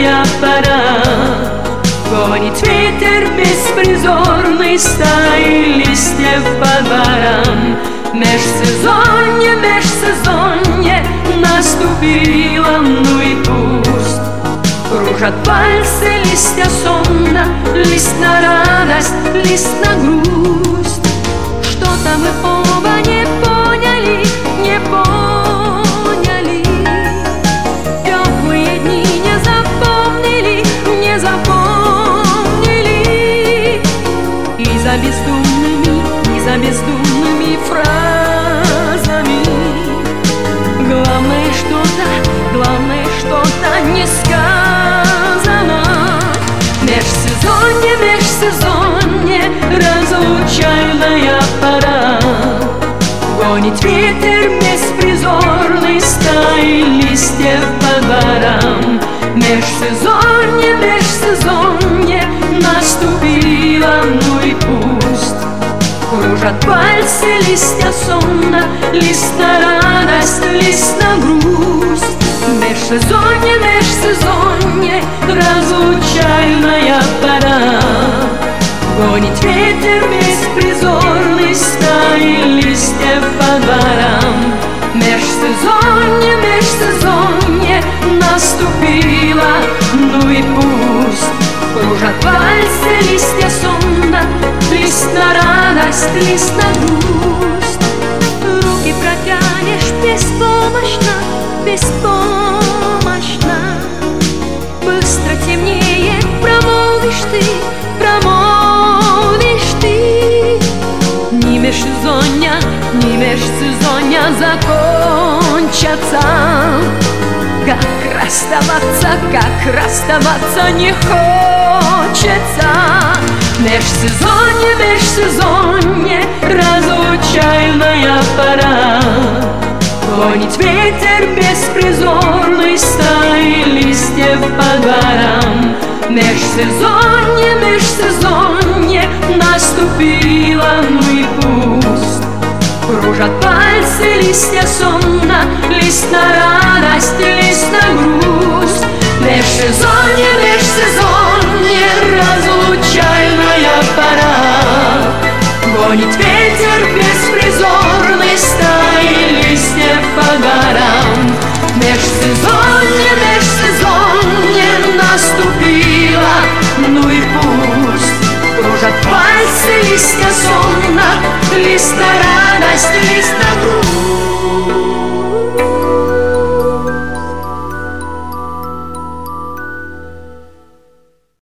случайная пора. Гонит ветер беспризорный стаи листьев по дворам. Межсезонье наступило, ну и пусть. Кружат пальцы, листья сонно, лист на радость, лист на грусть. Что-то мы оба не поняли, не поняли. Теплые дни не запомнили, не запомнили. И за бездумными фразами главное что-то не сказано. Межсезонье, разлучальная пора. Гонит ветер беспризорный стаи листьев по дворам. Межсезонье наступило, ну и пусть. Кружат пальцы, листья сонно, лист на радость, лист на грусть. Межсезонье, разлучальная пора. Гонит ветер беспризорный стаи листьев по дворам. Межсезонье наступило, ну и пусть. Кружат пальцы, листья сонно, лист на радость, лист на грусть. Руки протянешь беспомощно, беспомощно. Быстро темнеет, промолвишь ты. Ни межсезонья закончатся. Как расставаться не хочется. Межсезонье, разлучальная пора. Гонит ветер беспризорный стаи листьев по дворам. Межсезонье наступило, ну и пусть. Кружат пальцы, листья сонно, лист на радость, лист на грусть. Межсезонье, разлучальная пора. Гонит ветер беспризорный стаи листьев по дворам. Межсезонье наступило, ну и пусть. Кружат пальцы, листья сонно, лист на радость, лист на